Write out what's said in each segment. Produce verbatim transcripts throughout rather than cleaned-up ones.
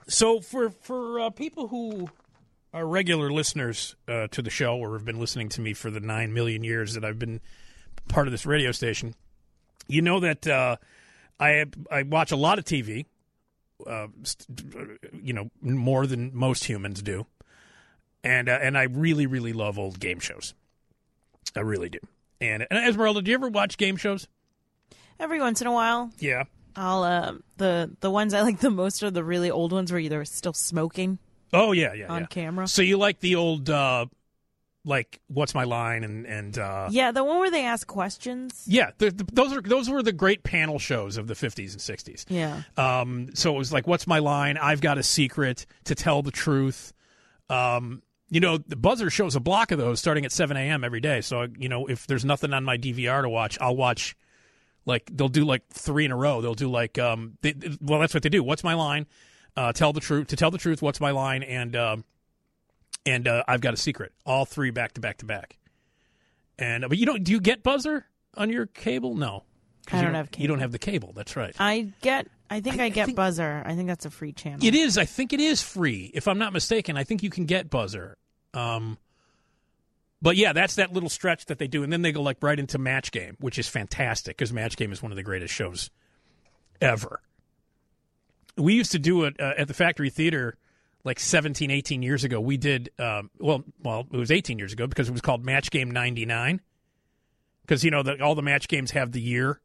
So for for uh, people who are regular listeners uh, to the show or have been listening to me for the nine million years that I've been part of this radio station, you know that uh, I I watch a lot of T V, uh, you know, more than most humans do, and uh, and I really really love old game shows. I really do. And, and Esmeralda, do you ever watch game shows? Every once in a while. Yeah. I'll uh, the the ones I like the most are the really old ones where they're still smoking. Oh yeah, yeah, on yeah. camera. So you like the old, uh, like What's My Line and and uh, yeah, the one where they ask questions. Yeah, the, the, those are those were the great panel shows of the fifties and sixties. Yeah. Um. So it was like What's My Line? I've Got a Secret, To Tell the Truth. Um. You know, the Buzzer shows a block of those starting at seven a.m. every day. So you know, if there's nothing on my D V R to watch, I'll watch. Like, they'll do, like, three in a row. They'll do, like, um, they, well, that's what they do. What's My Line? Uh, tell the truth. To Tell the Truth, What's My Line? And um, and uh, I've Got a Secret. All three back to back to back. And uh, but you don't, do you get Buzzer on your cable? No. I don't, don't have cable. You don't have the cable. That's right. I get, I think I, I get think, Buzzer. I think that's a free channel. It is. I think it is free. If I'm not mistaken, I think you can get Buzzer. Um, But, yeah, that's that little stretch that they do. And then they go, like, right into Match Game, which is fantastic because Match Game is one of the greatest shows ever. We used to do it uh, at the Factory Theater like seventeen, eighteen years ago. We did, um, well, well, it was eighteen years ago because it was called Match Game ninety-nine. Because, you know, the, all the Match Games have the year.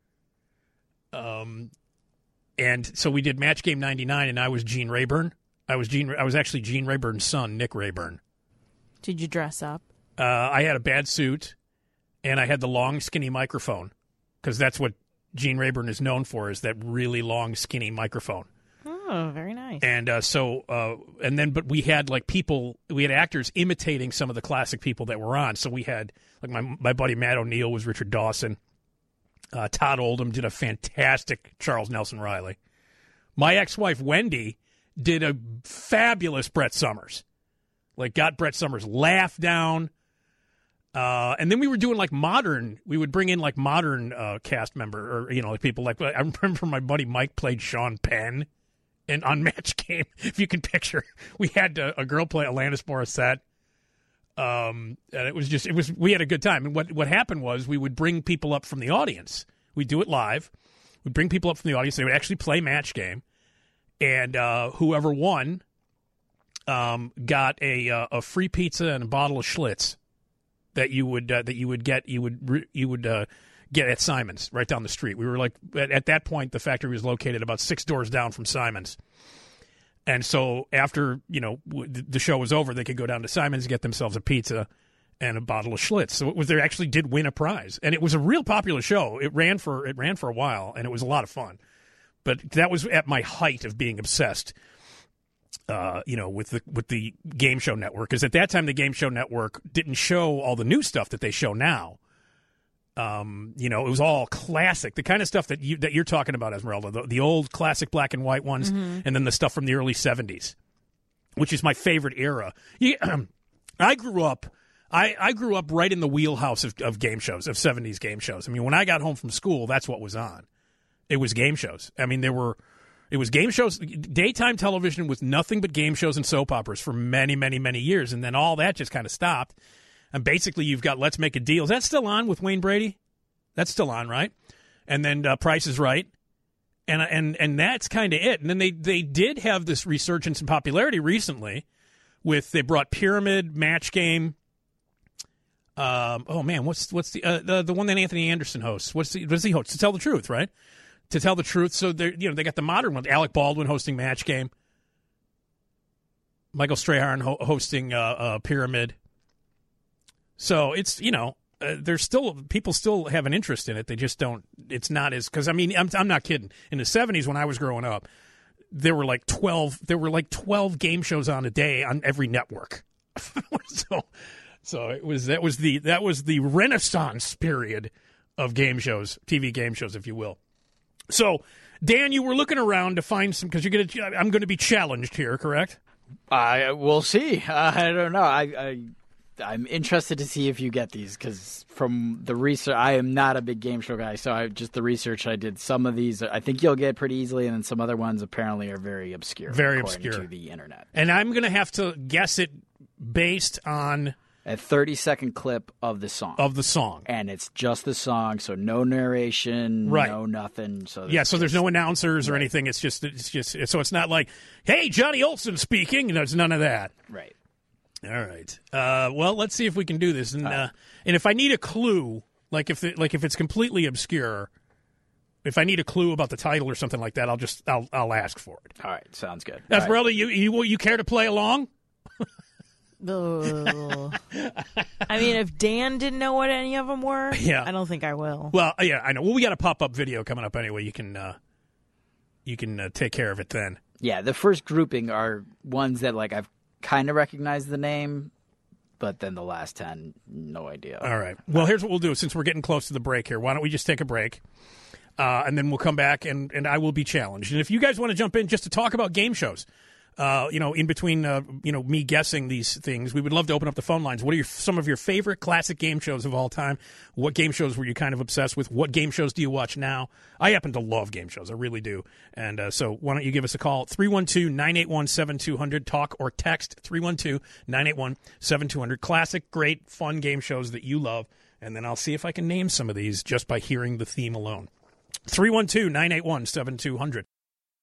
Um, and so we did Match Game ninety-nine, and I was Gene Rayburn. I was Gene. I was actually Gene Rayburn's son, Nick Rayburn. Did you dress up? Uh, I had a bad suit, and I had the long, skinny microphone, because that's what Gene Rayburn is known for, is that really long, skinny microphone. Oh, very nice. And uh, so, uh, and then, but we had like people, we had actors imitating some of the classic people that were on. So we had, like my my buddy Matt O'Neill was Richard Dawson. Uh, Todd Oldham did a fantastic Charles Nelson Riley. My ex-wife Wendy did a fabulous Brett Summers. Like got Brett Summers' laugh down. Uh, and then we were doing like modern, we would bring in like modern uh, cast member or, you know, like people like, I remember my buddy Mike played Sean Penn in on Match Game. If you can picture, we had a, a girl play Alanis Morissette. Um, and it was just, it was, we had a good time. And what, what happened was we would bring people up from the audience. We'd do it live. We'd bring people up from the audience. They would actually play Match Game. And uh, whoever won um, got a uh, a free pizza and a bottle of Schlitz. That you would uh, that you would get you would you would uh, get at Simon's right down the street. We were like at, at that point the factory was located about six doors down from Simon's, and so after you know w- the show was over, they could go down to Simon's, get themselves a pizza and a bottle of Schlitz. So it was they actually did win a prize, and it was a real popular show. It ran for it ran for a while, and it was a lot of fun. But that was at my height of being obsessed. Uh, you know, with the with the Game Show Network, because at that time the Game Show Network didn't show all the new stuff that they show now. Um, you know, it was all classic, the kind of stuff that you that you're talking about, Esmeralda, the, the old classic black and white ones, mm-hmm. and then the stuff from the early seventies, which is my favorite era. You, I grew up, I, I grew up right in the wheelhouse of, of game shows, of seventies game shows. I mean, when I got home from school, that's what was on. It was game shows. I mean, there were. It was game shows. Daytime television was nothing but game shows and soap operas for many, many, many years. And then all that just kind of stopped. And basically you've got Let's Make a Deal. Is that still on with Wayne Brady? That's still on, right? And then uh, Price is Right. And and and that's kind of it. And then they, they did have this resurgence in popularity recently with, they brought Pyramid, Match Game. Um, oh, man, what's what's the, uh, the the one that Anthony Anderson hosts? What's the, what's he host? To Tell the Truth, right? To Tell the Truth, so they you know they got the modern one. Alec Baldwin hosting Match Game, Michael Strahan ho- hosting uh, uh, Pyramid. So it's you know uh, there's still people still have an interest in it. They just don't. It's not as because I mean I'm I'm not kidding. In the seventies when I was growing up, there were like twelve there were like twelve game shows on a day on every network. so so it was that was the that was the Renaissance period of game shows, T V game shows, if you will. So, Dan, you were looking around to find some because you're going to. I'm going to be challenged here, correct? I uh, we'll see. Uh, I don't know. I, I I'm interested to see if you get these because from the research, I am not a big game show guy, so I just the research I did. Some of these I think you'll get pretty easily, and then some other ones apparently are very obscure, very according obscure to the internet. And I'm going to have to guess it based on a thirty second clip of the song of the song, and it's just the song, so no narration, right. no nothing. So yeah, so just, there's no announcers or right. anything. It's just it's just so it's not like, hey, Johnny Olson speaking. There's none of that. Right. All right. Uh, well, let's see if we can do this. And uh, uh, and if I need a clue, like if it, like if it's completely obscure, if I need a clue about the title or something like that, I'll just I'll I'll ask for it. All right, sounds good. Esmeralda, right. you you you care to play along? Ugh. I mean, if Dan didn't know what any of them were, yeah. I don't think I will. Well, yeah, I know. Well, we got a pop up video coming up anyway. You can uh, you can uh, take care of it then. Yeah, the first grouping are ones that like I've kind of recognized the name, but then the last ten, no idea. All right. Well, here's what we'll do. Since we're getting close to the break here, why don't we just take a break, uh, and then we'll come back, and, and I will be challenged. And if you guys want to jump in just to talk about game shows, uh, you know, in between, uh, you know, me guessing these things, we would love to open up the phone lines. What are your, some of your favorite classic game shows of all time? What game shows were you kind of obsessed with? What game shows do you watch now? I happen to love game shows. I really do. And uh, so why don't you give us a call, three one two, nine eight one, seven two zero zero, talk or text three one two, nine eight one, seven two zero zero. Classic, great, fun game shows that you love. And then I'll see if I can name some of these just by hearing the theme alone. three one two, nine eight one, seven two zero zero.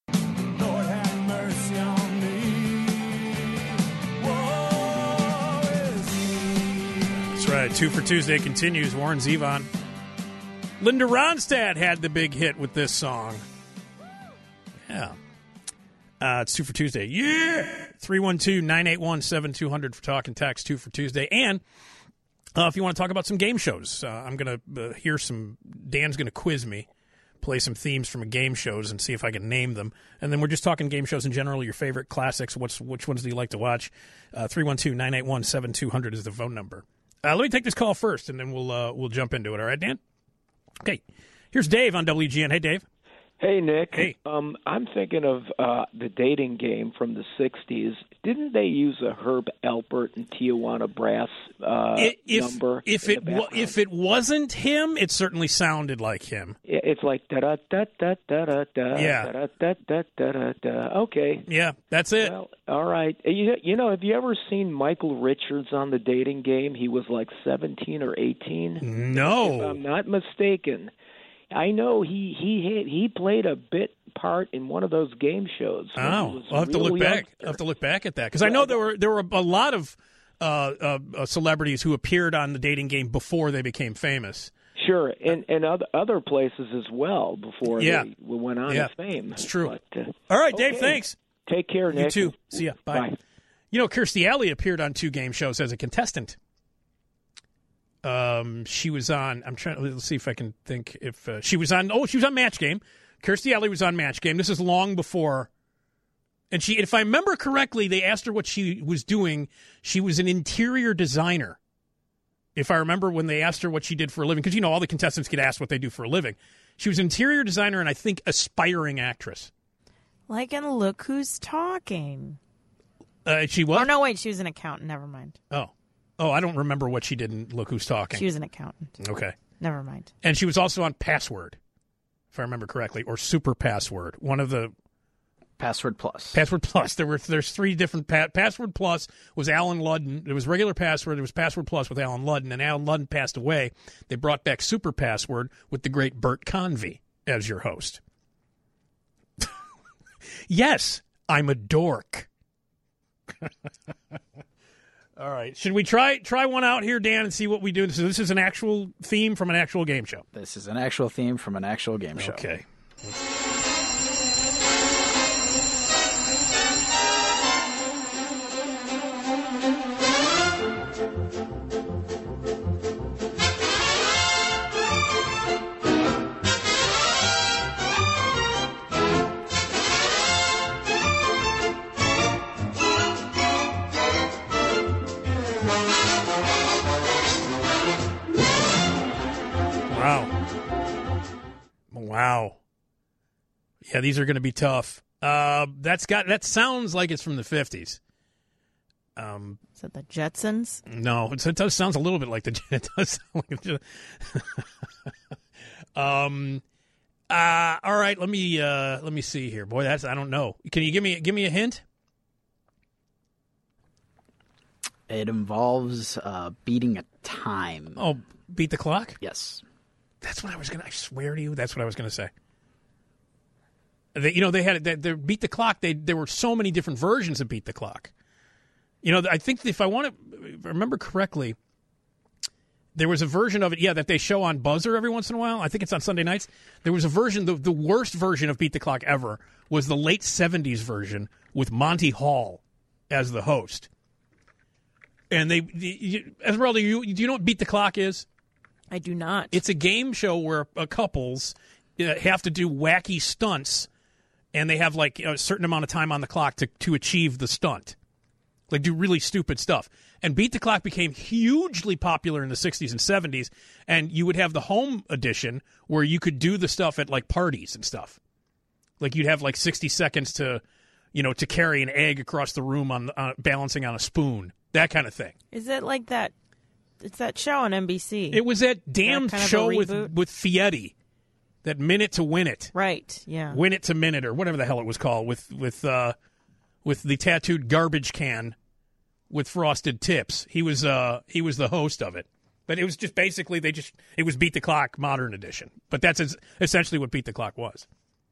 Right, Two for Tuesday continues. Warren Zevon. Linda Ronstadt had the big hit with this song. Yeah. Uh, it's Two for Tuesday. Yeah! three one two, nine eight one, seven two zero zero for talk and text. Two for Tuesday. And uh, if you want to talk about some game shows, uh, I'm going to uh, hear some. Dan's going to quiz me, play some themes from game shows, and see if I can name them. And then we're just talking game shows in general, your favorite classics. What's Which ones do you like to watch? Uh, three one two, nine eight one, seven two zero zero is the phone number. Uh, let me take this call first, and then we'll uh, we'll jump into it. All right, Dan? Okay. Here's Dave on W G N. Hey, Dave. Hey, Nick. Hey. Um, I'm thinking of uh, the dating game from the sixties. Didn't they use a Herb Alpert and Tijuana Brass uh, if, number? If in it the wa- background? if it wasn't him, it certainly sounded like him. It's like da da da da da da da Yeah. da da da da da da. Okay. Yeah, that's it. Well, all right. You, you know, have you ever seen Michael Richards on the dating game? He was like seventeen or eighteen. No. If I'm not mistaken. I know he he hit, he played a bit part in one of those game shows. when he Oh, was I'll have to real look back. youngster. I'll have to look back at that because I know there were there were a lot of uh, uh, uh, celebrities who appeared on the dating game before they became famous. Sure, and and other other places as well before Yeah. they went on Yeah, to fame. it's true. But, uh, All right, Dave. okay. Thanks. Take care, Nick. You too. See ya. Bye. Bye. You know, Kirstie Alley appeared on two game shows as a contestant. Um, she was on. I'm trying. Let's see if I can think. If uh, she was on. Oh, she was on Match Game. Kirstie Alley was on Match Game. This is long before. And she, if I remember correctly, they asked her what she was doing. She was an interior designer. If I remember when they asked her what she did for a living, because you know all the contestants get asked what they do for a living. She was an interior designer and I think aspiring actress. Like in Look Who's Talking. Uh, she was. Oh, no, wait. She was an accountant. Never mind. Oh, oh, I don't remember what she did in Look Who's Talking. She was an accountant. Okay. Never mind. And she was also on Password, if I remember correctly, or Super Password. One of the Password Plus. Password Plus. There were there's three different pa- Password Plus was Alan Ludden. There was regular Password. There was Password Plus with Alan Ludden, and Alan Ludden passed away. They brought back Super Password with the great Bert Convy as your host. Yes, I'm a dork. All right. Should we try try one out here, Dan, and see what we do? So this is an actual theme from an actual game show. This is an actual theme from an actual game show. Okay. Wow. Wow. Yeah, these are going to be tough. Uh, that's got that sounds like it's from the fifties. Um, Is that the Jetsons? no, it's, it does sounds a little bit like the. It does sound like the, um. Uh, all right, let me uh, let me see here, boy. That's I don't know. Can you give me give me a hint? It involves uh, beating a time. Oh, beat the clock. Yes. That's what I was gonna. I swear to you, that's what I was gonna say. They, you know, they had they, they beat the clock. They there were so many different versions of beat the clock. You know, I think if I want to remember correctly, there was a version of it, yeah, that they show on Buzzer every once in a while. I think it's on Sunday nights. There was a version, the, the worst version of Beat the Clock ever was the late seventies version with Monty Hall as the host. And they, you, Esmeralda, you, do you know what Beat the Clock is? I do not. It's a game show where uh, couples uh, have to do wacky stunts, and they have like a certain amount of time on the clock to, to achieve the stunt. Like do really stupid stuff. And Beat the Clock became hugely popular in the sixties and seventies, and you would have the home edition where you could do the stuff at like parties and stuff. Like you'd have like sixty seconds to, you know, to carry an egg across the room on uh, balancing on a spoon, that kind of thing. Is it like that? It's that show on N B C. It was that damn kind of a show with reboot? with Fieri, that Minute to Win It, Right, yeah. Win It to Minute, or whatever the hell it was called, with with uh, with the tattooed garbage can with frosted tips. He was uh he was the host of it. But it was just basically they just it was Beat the Clock Modern Edition. But that's es- essentially what Beat the Clock was.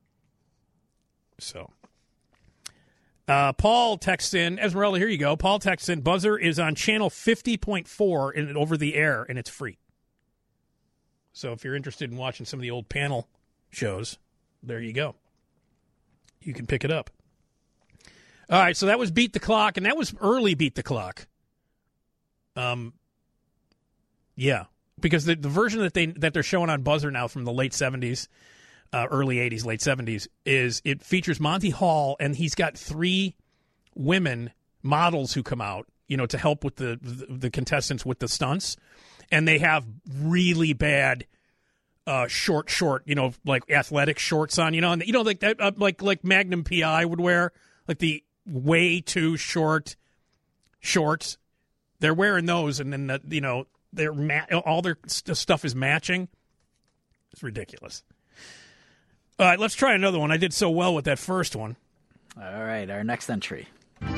So uh, Paul texts in, Esmeralda, here you go. Paul texts in, Buzzer is on channel fifty point four in over the air, and it's free. So if you're interested in watching some of the old panel shows, there you go. You can pick it up. All right, so that was Beat the Clock, and that was early Beat the Clock. Um, yeah, because the, the version that they that they're showing on Buzzer now from the late seventies, uh, early eighties, late seventies is it features Monty Hall, and he's got three women models who come out, you know, to help with the the, the contestants with the stunts, and they have really bad. Uh, short, short, you know, like athletic shorts on, you know, and you know, like that, uh, like like Magnum P I would wear, like the way too short shorts. They're wearing those, and then the, you know, they're ma- all their st- stuff is matching. It's ridiculous. All right, let's try another one. I did so well with that first one. All right, our next entry.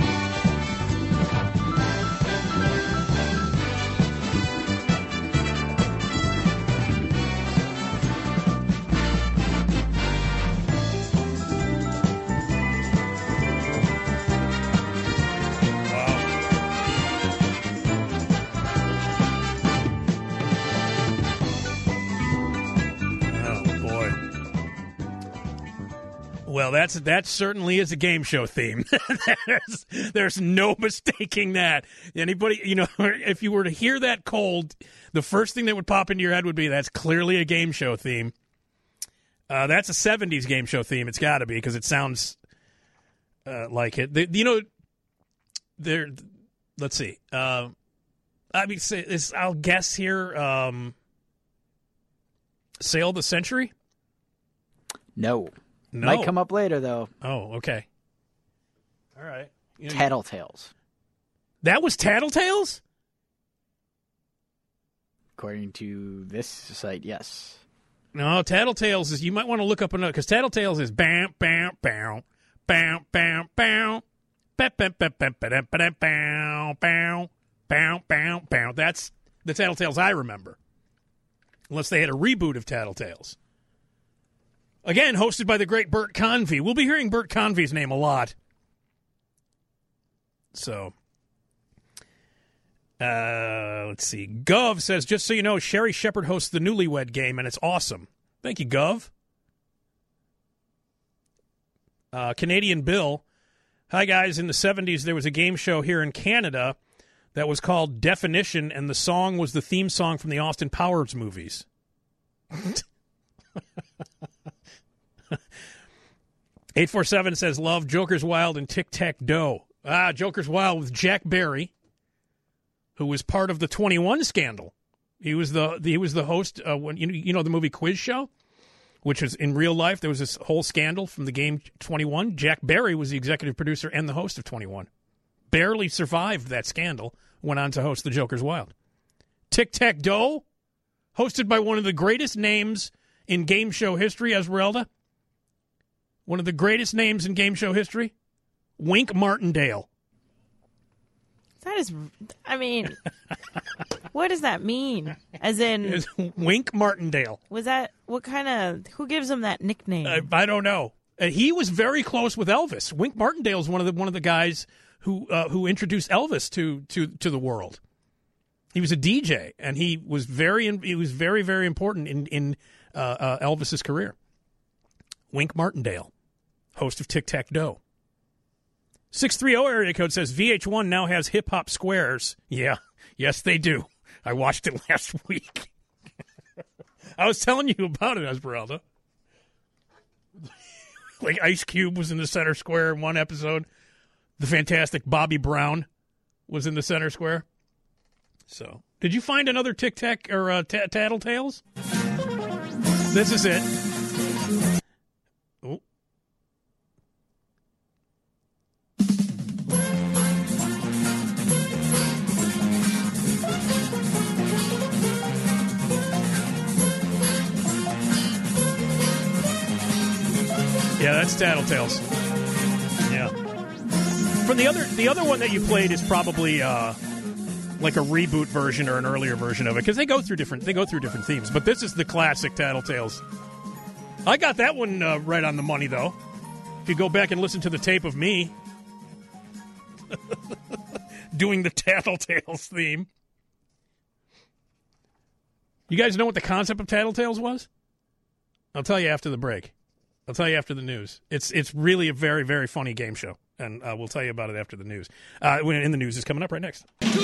Well, that's that certainly is a game show theme. there's, there's no mistaking that. Anybody, you know, if you were to hear that cold, the first thing that would pop into your head would be that's clearly a game show theme. Uh, that's a seventies game show theme. It's got to be because it sounds uh, like it. The, you know, there. Let's see. Uh, I mean, say this, I'll guess here. Um, Sail the Century? No. No. Might come up later, though. Oh, okay. All right. You know, Tattletales. that was Tattletales? According to this site, yes. No, Tattletales is, you might want to look up another, because Tattletales is bam, bam, bam, bam, bam, bam, bam, bam, bam, bam, bam, bam, bam, bam, bam, bam, bam. That's the Tattletales I remember. Unless they had a reboot of Tattletales. Again, hosted by the great Bert Convy. We'll be hearing Bert Convy's name a lot. So, uh, let's see. Gov says, just so you know, Sherry Shepard hosts the Newlywed Game, and it's awesome. Thank you, Gov. Uh, Canadian Bill. Hi, guys. In the seventies, there was a game show here in Canada that was called Definition, and the song was the theme song from the Austin Powers movies. eight four seven says, love Joker's Wild and Tic-Tac-Doe. Ah, Joker's Wild with Jack Barry, who was part of the twenty-one scandal. He was the, the he was the host uh, when you know, you know the movie Quiz Show, which was in real life. There was this whole scandal from the game twenty-one. Jack Barry was the executive producer and the host of twenty-one. barely survived that scandal, went on to host The Joker's Wild. Tic-Tac-Dough, hosted by one of the greatest names in game show history, Esmeralda. One of the greatest names in game show history, Wink Martindale. That is, I mean, what does that mean? As in, It's Wink Martindale. was that, what kind of, who gives him that nickname? Uh, I don't know. Uh, he was very close with Elvis. Wink Martindale is one of the one of the guys who uh, who introduced Elvis to to to the world. He was a D J, and he was very he was very very important in in uh, uh, Elvis's career. Wink Martindale, host of Tic-Tac-Dough. six three zero area code says V H one now has Hip Hop Squares. Yeah, yes they do. I watched it last week. I was telling you about it, Esmeralda. Like Ice Cube was in the center square in one episode. The fantastic Bobby Brown was in the center square. So, did you find another Tic Tac or uh, t- Tattletales? This is it. Oh. Yeah, that's Tattletales. Yeah. For the other, the other one that you played is probably uh, like a reboot version or an earlier version of it, because they go through different, they go through different themes. But this is the classic Tattletales. I got that one uh, right on the money, though. If you go back and listen to the tape of me doing the Tattletales theme. You guys know what the concept of Tattletales was? I'll tell you after the break. I'll tell you after the news. It's it's really a very, very funny game show, and uh, we'll tell you about it after the news. Uh, when in the news is coming up right next.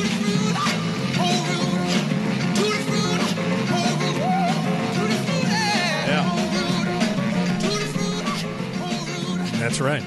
Yeah. That's right.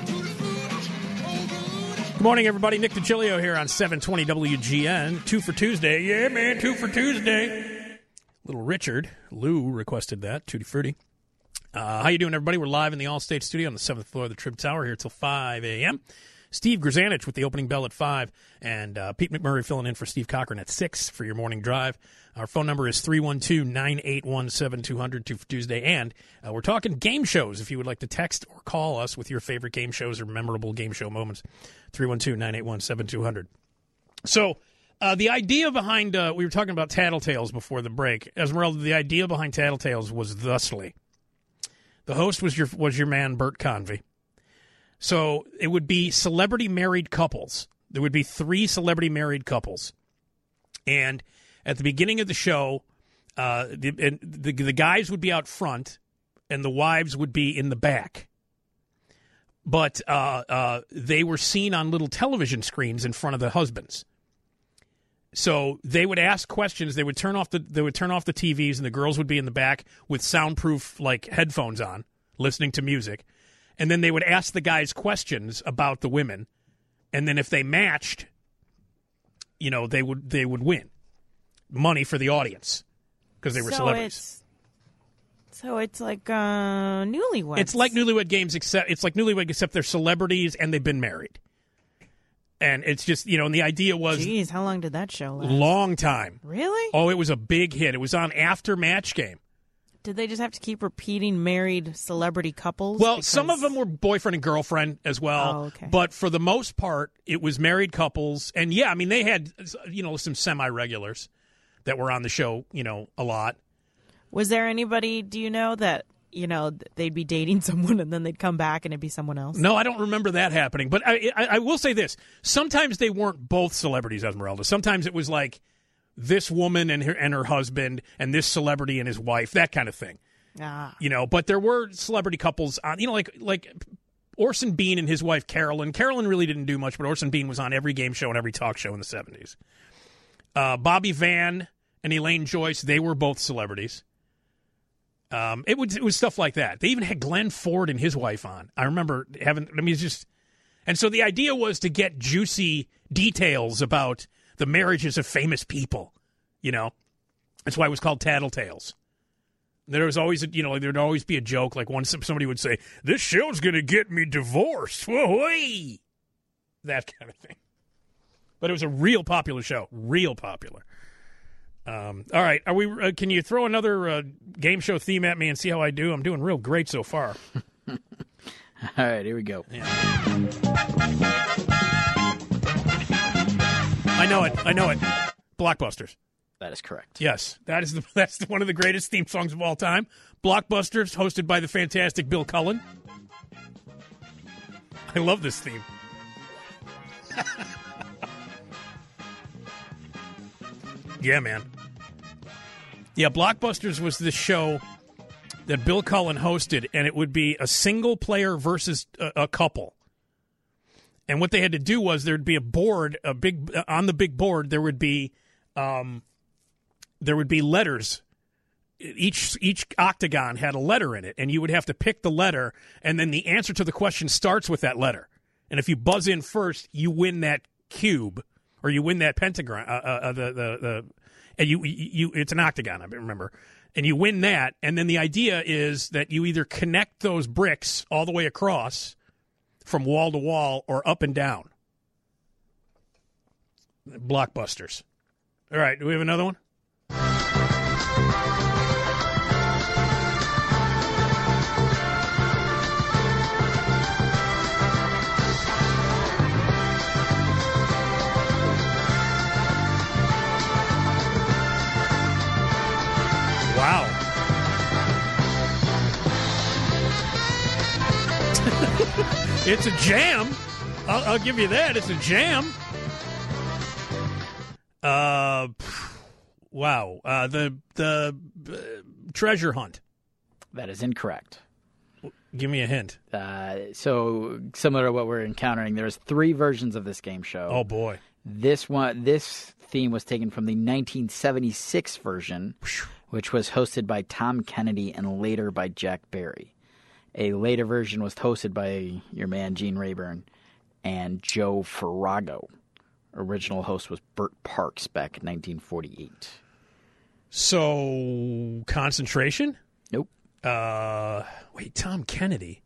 Good morning, everybody. Nick DiGilio here on seven twenty W G N. Two for Tuesday. Yeah, man, two for Tuesday. Little Richard, Lou, requested that. Tutti Frutti. Uh, how you doing, everybody? We're live in the All-State Studio on the seventh floor of the Trib Tower here till five a.m. Steve Grzanich with the opening bell at five, and uh, Pete McMurray filling in for Steve Cochran at six for your morning drive. Our phone number is three one two, nine eight one, seven two zero zero, two for Tuesday, and uh, we're talking game shows. If you would like to text or call us with your favorite game shows or memorable game show moments, three one two, nine eight one, seven two zero zero. So uh, the idea behind, uh, we were talking about Tattletales before the break. Esmeralda, the idea behind Tattletales was thusly. The host was your was your man, Bert Convy. So it would be celebrity married couples. There would be three celebrity married couples. And at the beginning of the show, uh, the, and the, the guys would be out front, and the wives would be in the back. But uh, uh, they were seen on little television screens in front of the husbands. So they would ask questions. They would turn off the they would turn off the T Vs, and the girls would be in the back with soundproof like headphones on, listening to music. And then they would ask the guys questions about the women, and then if they matched, you know, they would they would win money for the audience because they were so celebrities. It's, so it's like uh, Newlyweds. It's like Newlywed Games, except it's like Newlywed except they're celebrities and they've been married. And it's just, you know, and the idea was... Jeez, how long did that show last? Long time. Really? Oh, it was a big hit. It was on after Match Game. Did they just have to keep repeating married celebrity couples? Well, because... some of them were boyfriend and girlfriend as well. Oh, okay. But for the most part, it was married couples. And, yeah, I mean, they had, you know, some semi-regulars that were on the show, you know, a lot. Was there anybody, do you know, that... you know, they'd be dating someone and then they'd come back and it'd be someone else? No, I don't remember that happening. But I, I, I will say this. Sometimes they weren't both celebrities, Esmeralda. Sometimes it was like this woman and her and her husband and this celebrity and his wife, that kind of thing. Ah. You know, but there were celebrity couples on, you know, like like Orson Bean and his wife Carolyn. Carolyn really didn't do much, but Orson Bean was on every game show and every talk show in the seventies. Uh, Bobby Van and Elaine Joyce, they were both celebrities. Um, it was it was stuff like that. They even had Glenn Ford and his wife on. I remember having. I mean, it's just, and so the idea was to get juicy details about the marriages of famous people. You know, that's why it was called Tattletales. There was always, a, you know, there'd always be a joke. Like one somebody would say, "This show's gonna get me divorced." Whoa, that kind of thing. But it was a real popular show. Real popular. Um, all right. Are we? Uh, can you throw another uh, game show theme at me and see how I do? I'm doing real great so far. All right, here we go. Yeah. I know it. I know it. Blockbusters. That is correct. Yes, that is the, that's the, one of the greatest theme songs of all time. Blockbusters, hosted by the fantastic Bill Cullen. I love this theme. Yeah, man. Yeah, Blockbusters was this show that Bill Cullen hosted, and it would be a single player versus a, a couple. And what they had to do was there'd be a board, a big on the big board. There would be, um, there would be letters. Each each octagon had a letter in it, and you would have to pick the letter, and then the answer to the question starts with that letter. And if you buzz in first, you win that cube, or you win that pentagram. Uh, uh, the the the, and you you it's an octagon, I remember. And you win that, and then the idea is that you either connect those bricks all the way across from wall to wall or up and down. Blockbusters. All right, do we have another one? Wow. It's a jam. I'll, I'll give you that. It's a jam. Uh, wow. Uh, the the uh, treasure hunt. That is incorrect. Give me a hint. Uh, so similar to what we're encountering, there's three versions of this game show. Oh boy. This one, this theme was taken from the nineteen seventy-six version, which was hosted by Tom Kennedy and later by Jack Barry. A later version was hosted by your man Gene Rayburn and Joe Farrago. Original host was Bert Parks back in nineteen forty-eight. So, concentration? Nope. Uh, wait, Tom Kennedy.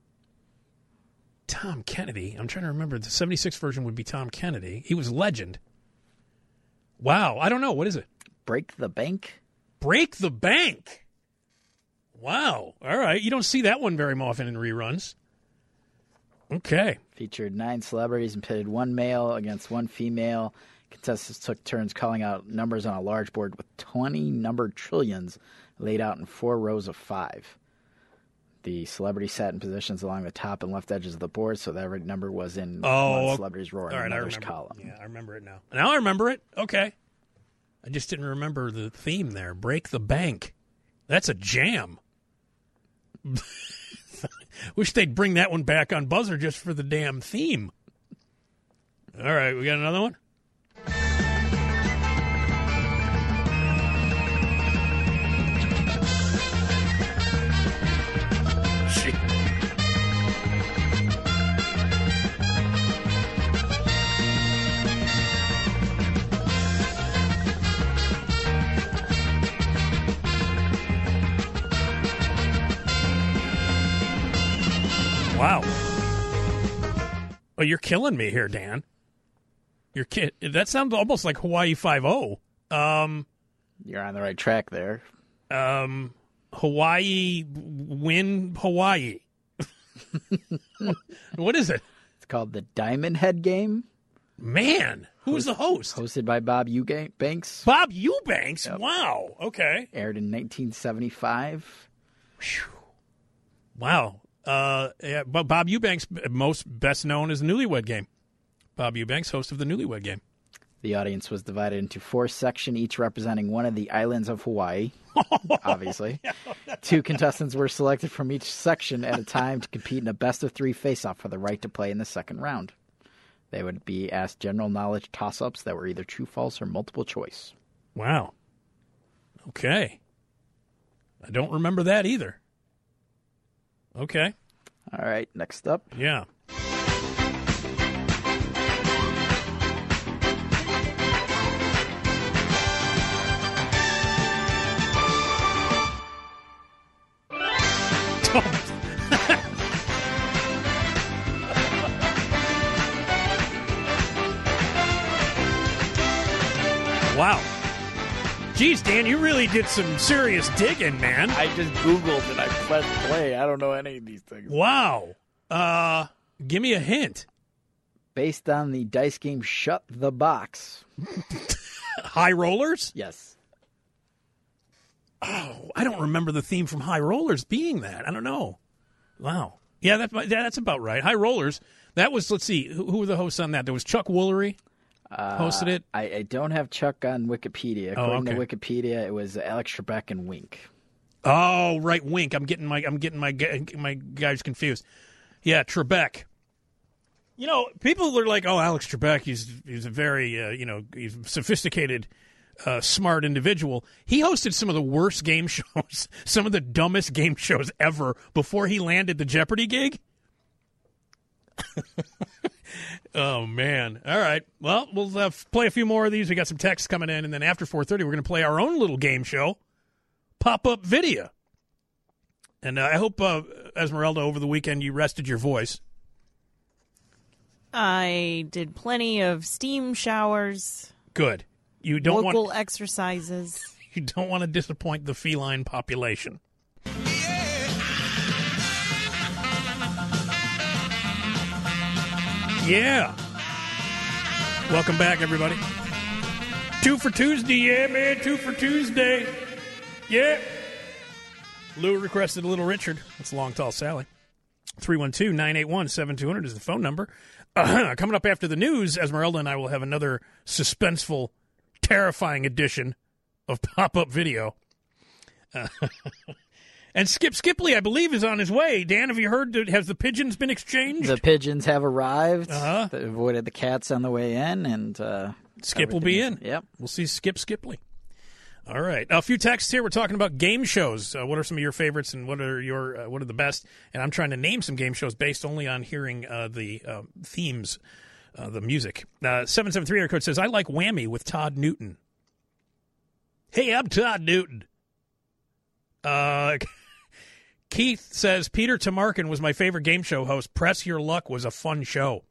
Tom Kennedy. I'm trying to remember. The seventy-six version would be Tom Kennedy. He was legend. Wow. I don't know. What is it? Break the Bank? Break the Bank. Wow. All right. You don't see that one very often in reruns. Okay. Featured nine celebrities and pitted one male against one female. Contestants took turns calling out numbers on a large board with twenty numbered trillions laid out in four rows of five. The celebrity sat in positions along the top and left edges of the board, so that every number was in oh, one celebrity's row in right, another's column. Yeah, I remember it now. Now I remember it. Okay. I just didn't remember the theme there. Break the Bank. That's a jam. Wish they'd bring that one back on Buzzer just for the damn theme. All right, we got another one? Shit. Wow. Oh, you're killing me here, Dan. You're kid. That sounds almost like Hawaii Five-O. Um, You're on the right track there. Um, Hawaii win Hawaii. What is it? It's called the Diamond Head Game. Man, who's the host? Hosted by Bob Eubanks. Bob Eubanks? Yep. Wow. Okay. Aired in nineteen seventy-five. Whew. Wow. Uh, yeah, but Bob Eubanks, most best known as the Newlywed Game. Bob Eubanks, host of the Newlywed Game. The audience was divided into four sections, each representing one of the islands of Hawaii, obviously. Two contestants were selected from each section at a time to compete in a best-of-three face-off for the right to play in the second round. They would be asked general knowledge toss-ups that were either true, false, or multiple choice. Wow. Okay. I don't remember that either. Okay. All right, next up. Yeah. Wow. Geez, Dan, you really did some serious digging, man. I just Googled and I pressed play. I don't know any of these things. Wow. Uh, give me a hint. Based on the dice game Shut the Box. High Rollers? Yes. Oh, I don't remember the theme from High Rollers being that. I don't know. Wow. Yeah, that, yeah that's about right. High Rollers. That was, let's see, who, who were the hosts on that? There was Chuck Woolery. Uh, hosted it? I, I don't have Chuck on Wikipedia. According oh, okay. to Wikipedia, it was Alex Trebek and Wink. Oh, right, Wink. I'm getting my I'm getting my my guys confused. Yeah, Trebek. You know, people are like, "Oh, Alex Trebek, he's he's a very uh, you know he's a sophisticated, uh, smart individual." He hosted some of the worst game shows, some of the dumbest game shows ever before he landed the Jeopardy gig. Oh, man. All right. Well, we'll uh, play a few more of these. We got some texts coming in, and then after four thirty, we're going to play our own little game show, Pop-Up Video. And uh, I hope, uh, Esmeralda, over the weekend you rested your voice. I did plenty of steam showers. Good. You don't local want exercises. You don't want to disappoint the feline population. Yeah. Welcome back, everybody. Two for Tuesday, yeah, man. Two for Tuesday. Yeah. Lou requested a Little Richard. That's Long Tall Sally. three one two, nine eight one, seven two zero zero is the phone number. Uh, coming up after the news, Esmeralda and I will have another suspenseful, terrifying edition of Pop-Up Video. Uh, and Skip Skipley, I believe, is on his way. Dan, have you heard, that, has the pigeons been exchanged? The pigeons have arrived. Uh-huh. They avoided the cats on the way in, and uh, Skip will be is, in. Yep. We'll see Skip Skipley. All right. A few texts here. We're talking about game shows. Uh, what are some of your favorites, and what are your uh, what are the best? And I'm trying to name some game shows based only on hearing uh, the uh, themes, uh, the music. Uh, seven seven three area code says, I like Whammy with Todd Newton. Hey, I'm Todd Newton. Uh, Keith says, Peter Tamarkin was my favorite game show host. Press Your Luck was a fun show.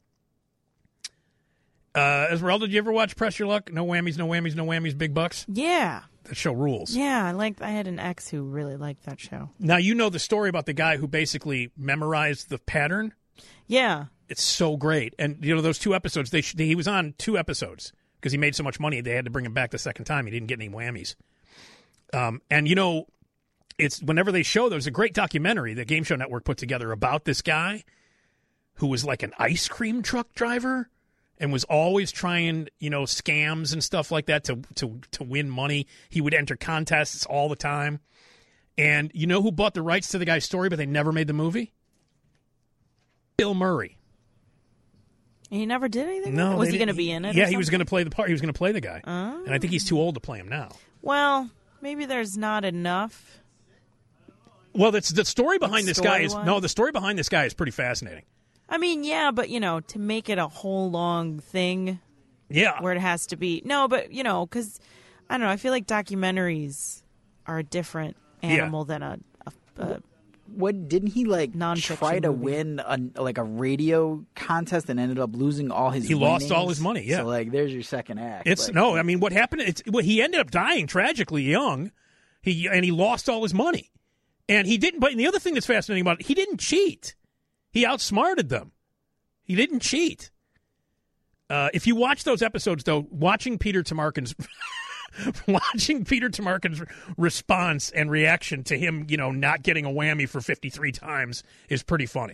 Uh, Esmeralda, did you ever watch Press Your Luck? No whammies, no whammies, no whammies, big bucks? Yeah. That show rules. Yeah, I liked. I had an ex who really liked that show. Now, you know the story about the guy who basically memorized the pattern? Yeah. It's so great. And, you know, those two episodes, they sh- he was on two episodes because he made so much money, they had to bring him back the second time. He didn't get any whammies. Um, and, you know, it's whenever they show, there's a great documentary that Game Show Network put together about this guy who was like an ice cream truck driver and was always trying, you know, scams and stuff like that to to to win money. He would enter contests all the time. And you know who bought the rights to the guy's story, but they never made the movie? Bill Murray. He never did anything? No. Was he going to be in it? Yeah, he was going to play the part. He was going to play the guy. Oh. And I think he's too old to play him now. Well, maybe there's not enough. Well, that's the story behind this guy is story-wise? no, the story behind this guy is pretty fascinating. I mean, yeah, but, you know, to make it a whole long thing Yeah. where it has to be. No, but, you know, because, I don't know, I feel like documentaries are a different animal than a, a, a What didn't he like Non-fiction try to movie. win a like a radio contest and ended up losing all his He lost winnings? all his money, yeah. So like there's your second act. It's Like, no, I mean, what happened? It's well, he ended up dying tragically young. He and he lost all his money, and he didn't. But the other thing that's fascinating about it, he didn't cheat. He outsmarted them. He didn't cheat. Uh, if you watch those episodes, though, watching Peter Tamarkin's watching Peter Tamarkin's response and reaction to him, you know, not getting a whammy for fifty-three times is pretty funny.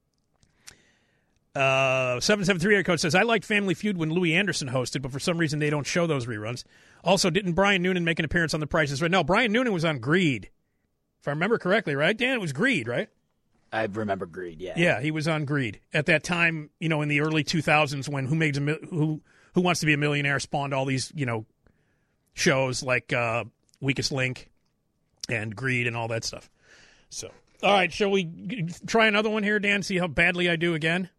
Uh, seven seven three area code says, I liked Family Feud when Louis Anderson hosted, but for some reason they don't show those reruns. Also, didn't Brian Noonan make an appearance on The Price is Right? No, Brian Noonan was on Greed. If I remember correctly, right, Dan? It was Greed, right? I remember Greed. Yeah. Yeah, he was on Greed. At that time, you know, in the early two thousands when Who Makes a Mil- Who Who Wants to Be a Millionaire spawned all these, you know, shows like uh, Weakest Link and Greed and all that stuff. So, all right, shall we g- try another one here, Dan? See how badly I do again?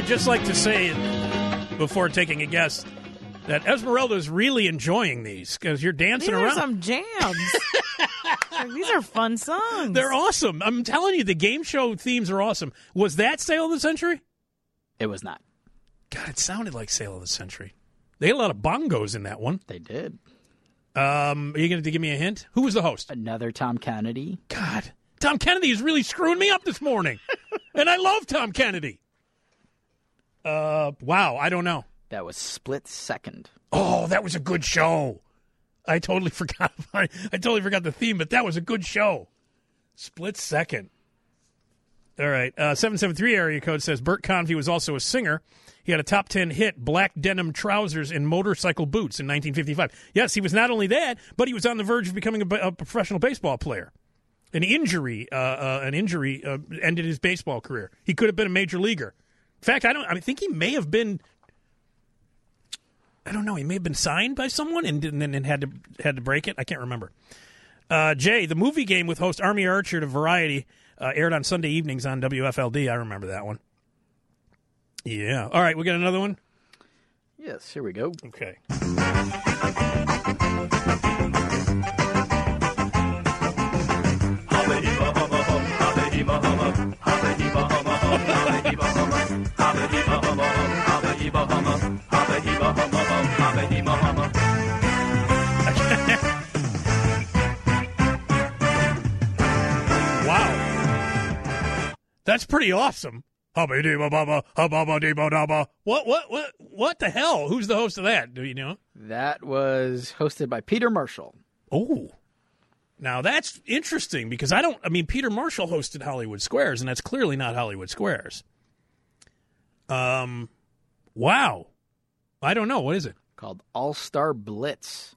just like to say, before taking a guess, that Esmeralda is really enjoying these because you're dancing These around. are some jams. Like, these are fun songs. They're awesome. I'm telling you, the game show themes are awesome. Was that Sale of the Century? It was not. God, it sounded like Sale of the Century. They had a lot of bongos in that one. They did. Um, are you going to give me a hint? Who was the host? Another Tom Kennedy. God, Tom Kennedy is really screwing me up this morning. And I love Tom Kennedy. Uh, wow, I don't know. That was Split Second. Oh, that was a good show. I totally forgot. I, I totally forgot the theme, but that was a good show. Split Second. All right. Uh, seven seven three area code says Bert Convy was also a singer. He had a top ten hit, Black Denim Trousers and Motorcycle Boots in nineteen fifty-five. Yes, he was not only that, but he was on the verge of becoming a, a professional baseball player. An injury, uh, uh, an injury uh, ended his baseball career. He could have been a major leaguer. In fact, I don't. I think he may have been. I don't know. He may have been signed by someone and then and, and had to had to break it. I can't remember. Uh, Jay, the movie game with host Army Archer to Variety uh, aired on Sunday evenings on W F L D. I remember that one. Yeah. All right, we got another one? Yes, here we go. Okay. Wow. That's pretty awesome. What, what, what, what the hell? Who's the host of that? Do you know? That was hosted by Peter Marshall. Oh. Now, that's interesting because I don't, I mean, Peter Marshall hosted Hollywood Squares, and that's clearly not Hollywood Squares. Um, wow. I don't know. What is it? Called All-Star Blitz.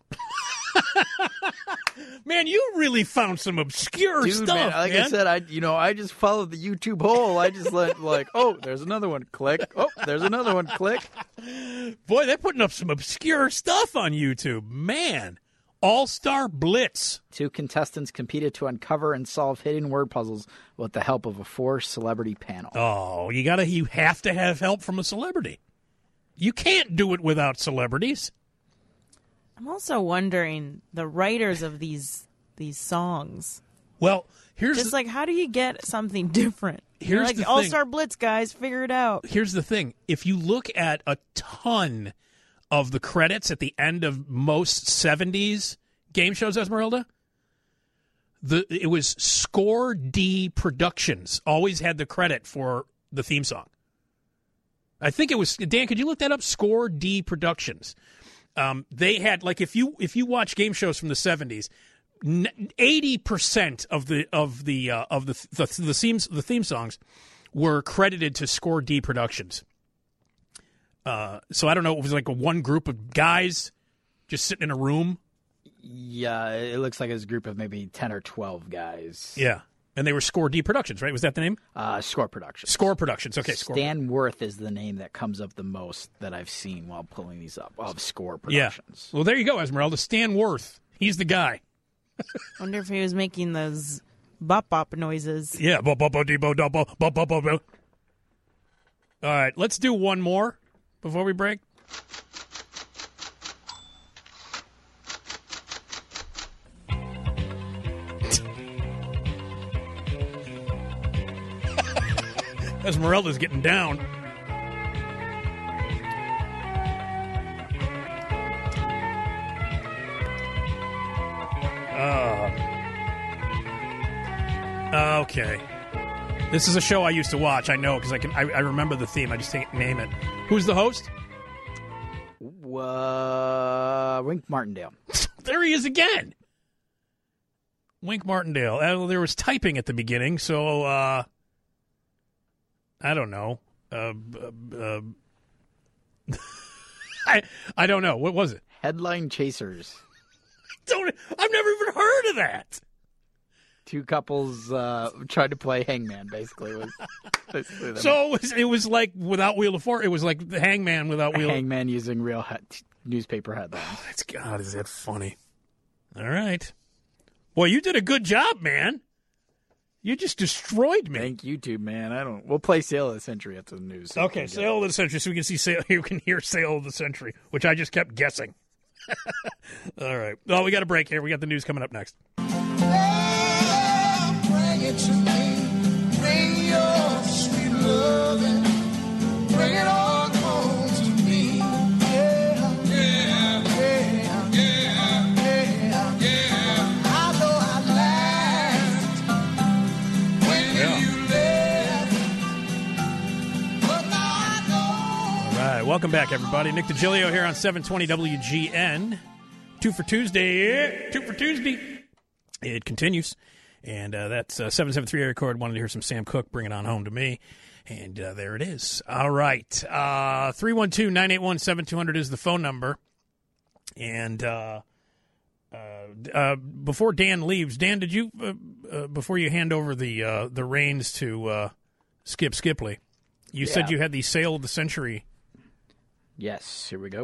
Man, you really found some obscure Dude, stuff, man, like man. I said, I you know I just followed the YouTube hole. I just let like, oh, there's another one. Click. Oh, there's another one. Click. Boy, they're putting up some obscure stuff on YouTube. Man, All-Star Blitz. Two contestants competed to uncover and solve hidden word puzzles with the help of a four-celebrity panel. Oh, you gotta, you have to have help from a celebrity. You can't do it without celebrities. I'm also wondering the writers of these these songs. Well, here's Just the, like, how do you get something different? You're Here's like, the All thing. Star Blitz, guys, figure it out. here's the thing. If you look at a ton of the credits at the end of most seventies game shows, Esmeralda, the it was Score D Productions always had the credit for the theme song. I think it was, Dan, could you look that up? Score D Productions. Um, they had, like, if you if you watch game shows from the seventies, eighty percent of the of the uh, of the the the themes the theme songs were credited to Score D Productions. Uh, so I don't know, it was like a one group of guys just sitting in a room. Yeah, it looks like it's a group of maybe ten or twelve guys. Yeah, and they were Score D Productions, right? Was that the name? Uh, Score Productions. Score Productions. Okay, Score. Stan Worth is the name that comes up the most that I've seen while pulling these up of Score Yeah. Productions. Well, there you go, Esmeralda. Stan Worth. He's the guy. Wonder if he was making those bop bop noises. Yeah. Bo, bo, bo, dee, bo, do, bo, bo, bo, bo, bo. All right, let's do one more before we break. Esmeralda's getting down. Uh, okay. This is a show I used to watch. I know because I can. I, I remember the theme. I just can't name it. Who's the host? Uh, Wink Martindale. There he is again. Wink Martindale. Uh, there was typing at the beginning, so uh, I don't know. Uh, uh, uh, I I don't know. What was it? Headline Chasers. Don't. I've never even heard of that. Two couples uh, tried to play hangman, basically. Was basically them. So it was, it was like without Wheel of Fortune. It was like the Hangman without Wheel. Hangman using real he- newspaper headlines. Oh, that's God. Is that funny? All right. Boy, you did a good job, man. You just destroyed me. Thank YouTube, man. I don't. We'll play Sale of the Century after the news. So Okay, Sale of the Century, so we can see sale. You can hear Sale of the Century, which I just kept guessing. All right. Well, we got a break here. We got the news coming up next. Oh, bring it to me. Bring your sweet loving. Bring it on home to me. Yeah, yeah, yeah, yeah, yeah, yeah. I know I laughed when Yeah. you left, but now I know. All right. Welcome back, everybody. Nick DiGilio here on seven twenty W G N. Two for Tuesday. Two for Tuesday. It continues. And uh, that's uh, seven seven three area code. Wanted to hear some Sam Cooke. Bring it on home to me. And uh, there it is. All right. Uh, three one two, nine eight one, seven two zero zero is the phone number. And uh, uh, uh, before Dan leaves, Dan, did you, uh, uh, before you hand over the uh, the reins to uh, Skip Skipley, you Yeah. said you had the Sale of the Century. Yes, here we go.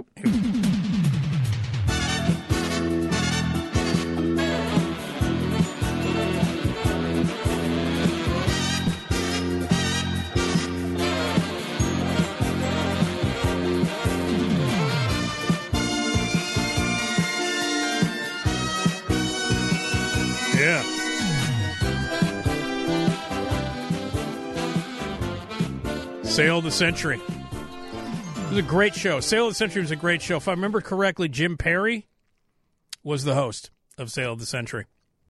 Yeah. Sale of the Century. It was a great show. Sale of the Century was a great show. If I remember correctly, Jim Perry was the host of Sale of the Century.